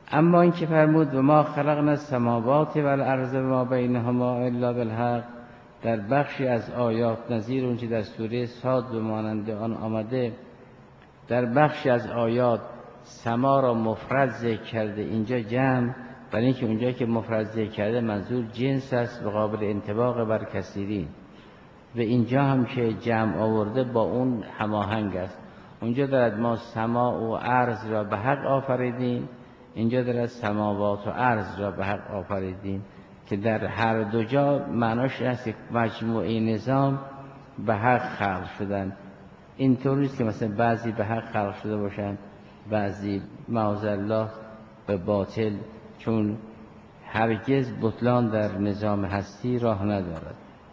اما این که فرمود و ما خلقنا السماوات و الارض و ما بینهما الا بالحق، در بخشی از آیات نظیر اون که در سوره صاد و مانند آن آمده، در بخشی از آیات سما را مفرد ذکر کرده، اینجا جمع، برای اینکه اونجا که مفرد ذکر کرده منظور جنس است و قابل انطباق بر کثیرین، و اینجا هم که جمع آورده با اون هماهنگ است. اونجا دارد ما سما و ارض را به حق آفریدیم، اینجا دارد سماوات و ارض را به حق آفریدیم، که در هر دو جا معناش این است که مجموعه نظام به حق خلق شدن. اینطور نیست که مثلا بعضی به حق خلق شده باشند، بعضی معاذالله به باطل، چون هرگز بطلان در نظام هستی راه ندارد.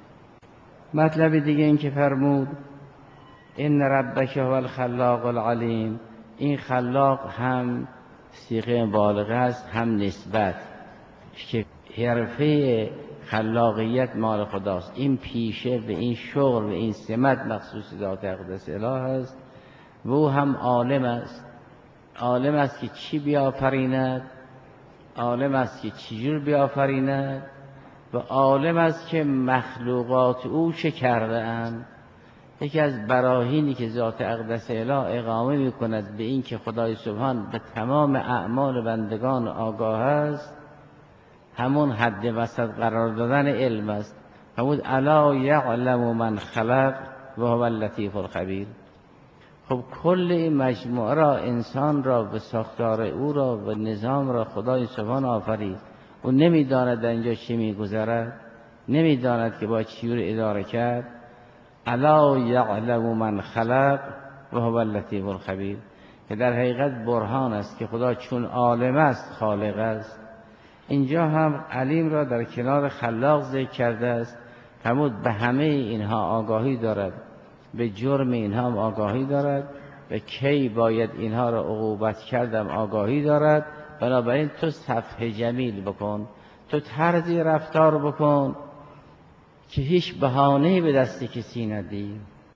مطلب دیگه این که فرمود ان ربک هو الخلاق العلیم، این خلاق هم صیغه مبالغه است، هم نسبت، که حرفه خلاقیت مال خداست. این پیشه و این شغل و این سمت مخصوص ذات اقدس اله است. و او هم عالم است، عالم است که چی بیافریند، عالم است که چجور بیافریند، و عالم است که مخلوقات او چه کرده اند. یکی از براهینی که ذات اقدس اله اقامه می کند به این که خدای سبحان به تمام اعمال بندگان آگاه است، همون حد وسط قرار دادن علم است. همون الا یعلم من خلق و هو اللطیف الخبیر. خب کل این مجموعه را، انسان را و ساختار او را و نظام را خدای سبحان آفرید. او نمیداند در اینجا چی میگذرد، نمیداند که با چی رو اداره کرد. الا یعلم من خلق و هو اللطیف الخبیر، که در حقیقت برهان است که خدا چون عالم است خالق است. اینجا هم علیم را در کنار خلاق ذکر کرده است. فرمود به همه اینها آگاهی دارد، به جرم اینها هم آگاهی دارد، و کی باید اینها را عقوبت کردم آگاهی دارد. بنابراین تو صفح جمیل بکن، تو طرزی رفتار بکن که هیچ بهانه‌ای به دست کسی ندی.